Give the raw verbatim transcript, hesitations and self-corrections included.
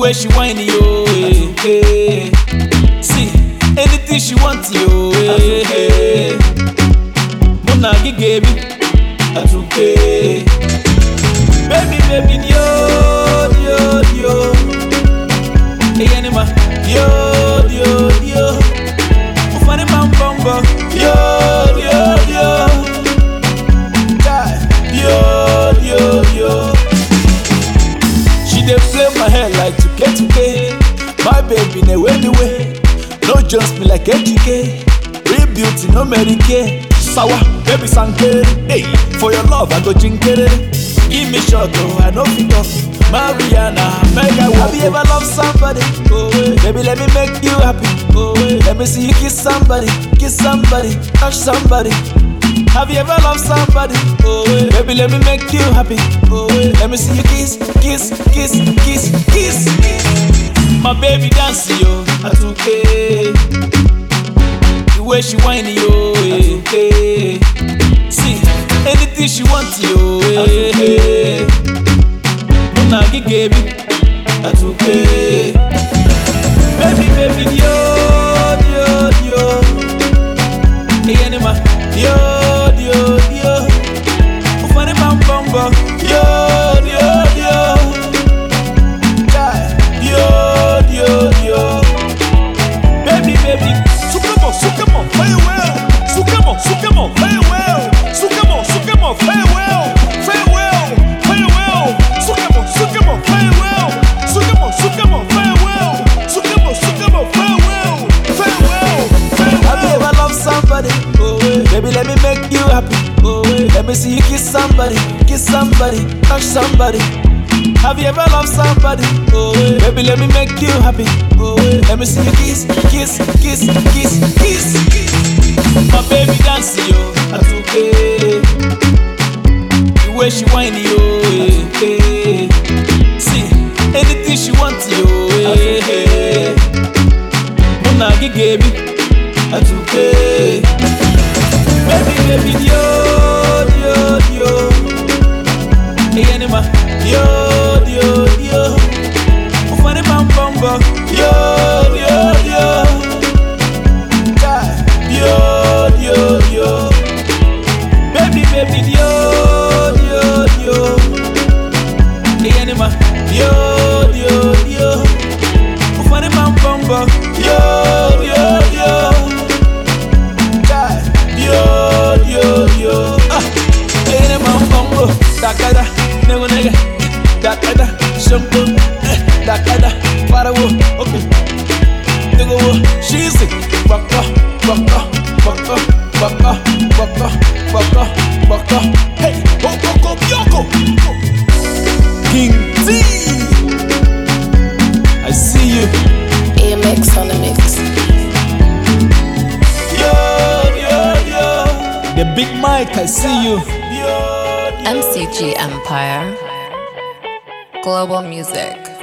way she whine, yo, eh, eh. See, anything she wants, yo, eh, eh. Mona gigebi, that's okay. Baby, baby, yo, yo, yo. Hey, anima, yo, yo, yo. Ufani bam bam bam, yo, yo, yo. Yo, yo, yo. She dey play my hair like two K two K. My baby, ne way the way. No just me like H K. Real beauty, no Mary Kay. Sawa, baby sanke. Hey, for your love I go jinkere. Give me shot, oh, I know fit off. Mariana, mega. Have you ever loved somebody? Oh, eh. Baby, let me make you happy. Oh, eh. Let me see you kiss somebody, kiss somebody, touch somebody. Have you ever loved somebody? Oh, eh. Baby, let me make you happy. Oh, eh. Let me see you kiss, kiss, kiss, kiss, kiss. My baby dance, yo, that's okay. The way she whine, yo, eh, eh. See, anything she wants, yo, eh, eh. Mona gigebi, that's okay. Baby, baby, yo, yo, yo. Hey, anima, yo, yo, yo. Ufani bam bam bam, yo, yo, yo. Yo, yo, yo. Baby, baby. Sukamo, sukamo, very well. Sukamo, sukamo, very well. Sukamo, sukamo, very well. Very well, very well. Sukamo, sukamo, very well. Sukamo, sukamo, very well. Sukamo, sukamo, very well. Very well, very well. Have you ever loved somebody? Oh, eh. Baby, let me make you happy. Oh, eh. Let me see you kiss somebody, kiss somebody, touch somebody. Have you ever loved somebody? Oh, eh. Baby, let me make you happy. Oh, eh. Let me see you kiss, kiss, kiss, kiss, kiss. My baby dance, yo, that's okay. The way she whine, yo, eh, eh. See, anything she wants, yo, eh, eh. Mona gigebi, that's okay. Baby, baby, yo, yo, yo. Hey, anima, yo, yo, yo. Ufani bam bam bam, yo, yo, yo. Yo, yo, yo. Baby, baby, yo, yo, yo. Hey, anima, yo, yo, yo. Ufani bam bam bam, yo, yo, yo. Yo, yo, yo. Ah, hey, anima, bam bam, dakada, nego nega, dakada, shampoo, dakada, farawo, okay. Nego wo, she's it, baka, baka, baka, baka, baka, baka, baka. Hey, boko, boko, yoko. King T, I see you. A M X on the mix. Yo, yo, yo. The Big Mike, I see you. Yo, yo. M C G Empire. Global Music.